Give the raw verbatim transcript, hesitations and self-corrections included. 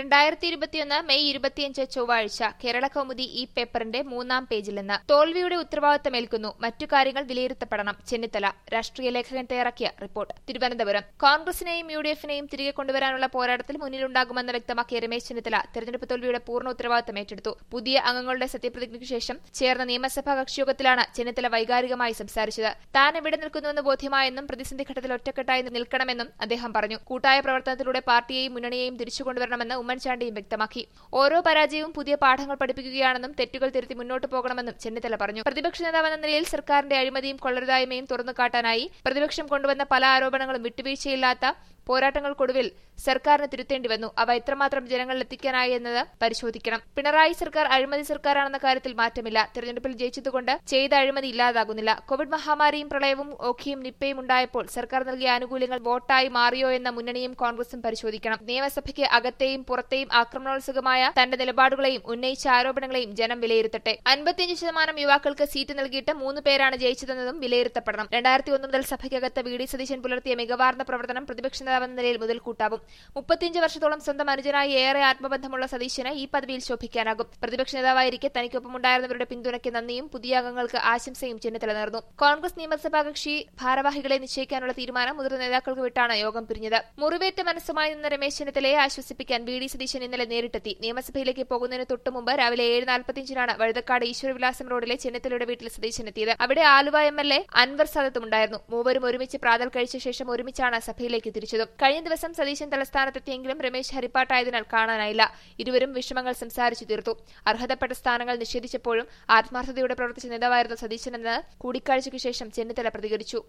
രണ്ടായിരത്തി ഇരുപത്തിയൊന്ന് മെയ് ഇരുപത്തിയഞ്ച് ചൊവ്വാഴ്ച കേരളകൗമുദി ഈ പേപ്പറിന്റെ മൂന്നാം പേജിൽ നിന്ന് തോൽവിയുടെ ഉത്തരവാദിത്തമേൽക്കുന്നു മറ്റു കാര്യങ്ങൾ വിലയിരുത്തപ്പെടണം ചെന്നിത്തല രാഷ്ട്രീയ ലേഖകൻ തയ്യാറാക്കിയ റിപ്പോർട്ട് തിരുവനന്തപുരം കോൺഗ്രസിനെയും യു ഡി എഫിനെയും തിരികെ കൊണ്ടുവരാനുള്ള പോരാട്ടത്തിൽ മുന്നിലുണ്ടാകുമെന്ന് വ്യക്തമാക്കിയ രമേശ് ചെന്നിത്തല തെരഞ്ഞെടുപ്പ് തോൽവിയുടെ പൂർണ്ണ ഉത്തരവാദിത്തം ഏറ്റെടുത്തു. പുതിയ അംഗങ്ങളുടെ സത്യപ്രതിജ്ഞയ്ക്ക് ശേഷം ചേർന്ന നിയമസഭാ കക്ഷിയോഗത്തിലാണ് ചെന്നിത്തല വൈകാരികമായി സംസാരിച്ചത്. താൻ എവിടെ നിൽക്കുന്നുവെന്ന് ബോധ്യമായെന്നും പ്രതിസന്ധി ഘട്ടത്തിൽ ഒറ്റക്കെട്ടായി നിൽക്കണമെന്നും അദ്ദേഹം പറഞ്ഞു. കൂട്ടായ പ്രവർത്തനത്തിലൂടെ പാർട്ടിയെയും മുന്നണിയെയും തിരിച്ചുകൊണ്ടുവരണമെന്ന് ഉമ്മൻചാണ്ടിയും വ്യക്തമാക്കി. ഓരോ പരാജയവും പുതിയ പാഠങ്ങൾ പഠിപ്പിക്കുകയാണെന്നും തെറ്റുകൾ തിരുത്തി മുന്നോട്ട് പോകണമെന്നും ചെന്നിത്തല പറഞ്ഞു. പ്രതിപക്ഷ നേതാവെന്ന നിലയിൽ സർക്കാരിന്റെ അഴിമതിയും കൊള്ളരുതായ്മയും തുറന്നുകാട്ടാനായി പ്രതിപക്ഷം കൊണ്ടുവന്ന പല ആരോപണങ്ങളും വിട്ടുവീഴ്ചയില്ലാത്ത പോരാട്ടങ്ങൾക്കൊടുവിൽ സർക്കാരിന് തിരുത്തേണ്ടി വന്നു. അവ എത്രമാത്രം ജനങ്ങളിൽ എത്തിക്കാനായി എന്നത് പരിശോധിക്കണം. പിണറായി സർക്കാർ അഴിമതി സർക്കാരാണെന്ന കാര്യത്തിൽ മാറ്റമില്ല. തെരഞ്ഞെടുപ്പിൽ ജയിച്ചതുകൊണ്ട് ചെയ്ത അഴിമതി ഇല്ലാതാകുന്നില്ല. കോവിഡ് മഹാമാരിയും പ്രളയവും ഓഖിയും നിപ്പയും ഉണ്ടായപ്പോൾ സർക്കാർ നൽകിയ ആനുകൂല്യങ്ങൾ വോട്ടായി മാറിയോ എന്ന മുന്നണിയും കോൺഗ്രസും പരിശോധിക്കണം. നിയമസഭയ്ക്ക് അകത്തെയും പുറത്തെയും ആക്രമണോത്സുകമായ തന്റെ നിലപാടുകളെയും ഉന്നയിച്ച ആരോപണങ്ങളെയും ജനം വിലയിരുത്തട്ടെ. അൻപത്തിയഞ്ച് ശതമാനം യുവാക്കൾക്ക് സീറ്റ് നൽകിയിട്ട് മൂന്ന് പേരാണ് ജയിച്ചതെന്നതും വിലയിരുത്തപ്പെടണം. രണ്ടായിരത്തി ഒന്ന് മുതൽ സഭയ്ക്കകത്ത് വി ഡി സതീശൻ പുലർത്തിയ മികവാർന്ന പ്രവർത്തനം പ്രതിപക്ഷ നേതാവെന്ന നിലയിൽ മുതൽക്കൂട്ടാവും. മുപ്പത്തിയഞ്ച് വർഷത്തോളം സ്വന്തം അനുജനായി ഏറെ ആത്മബന്ധമുള്ള സതീശന് ഈ പദവിയിൽ ശോഭിക്കാനാകും. പ്രതിപക്ഷ നേതാവായിരിക്കെ തനിക്കൊപ്പമുണ്ടായിരുന്നവരുടെ പിന്തുണയ്ക്ക് നന്ദിയും പുതിയ അംഗങ്ങൾക്ക് ആശംസയും ചെന്നിത്തല നേർന്നു. കോൺഗ്രസ് നിയമസഭാ കക്ഷി ഭാരവാഹികളെ നിശ്ചയിക്കാനുള്ള തീരുമാനം മുതിർന്ന നേതാക്കൾക്ക് വിട്ടാണ് യോഗം പിരിഞ്ഞത്. മുറിവേറ്റ മനസ്സുമായി നിന്ന രമേശ് ചെന്നിത്തലയെ ആശ്വസിപ്പിക്കാൻ വി ഡി സതീശൻ ഇന്നലെ നേരിട്ടെത്തി. നിയമസഭയിലേക്ക് പോകുന്നതിന് തൊട്ടുമുമ്പ് രാവിലെ ഏഴ് നാൽപ്പത്തിയഞ്ചിനാണ് വഴുതക്കാട് ഈശ്വരവിലാസം റോഡിലെ ചെന്നിത്തലയുടെ വീട്ടിൽ സതീശൻ എത്തിയത്. അവിടെ Aluva M L A Anwar സാദത്തുമുണ്ടായിരുന്നു. മൂവരും ഒരുമിച്ച് പ്രാതൽ കഴിച്ച ശേഷം ഒരുമിച്ചാണ് സഭയിലേക്ക് തിരിച്ചതും. കഴിഞ്ഞ ദിവസം സതീശൻ തലസ്ഥാനത്തെത്തിയെങ്കിലും രമേശ് ഹരിപ്പാട്ടായതിനാൽ കാണാനായില്ല. ഇരുവരും വിഷമങ്ങൾ സംസാരിച്ചു തീർത്തു. അർഹതപ്പെട്ട സ്ഥാനങ്ങൾ നിഷേധിച്ചപ്പോഴും ആത്മാർത്ഥതയോടെ പ്രവർത്തിച്ച നേതാവായിരുന്നു സതീശനെന്ന് കൂടിക്കാഴ്ചയ്ക്ക് ശേഷം ചെന്നിത്തല പ്രതികരിച്ചു.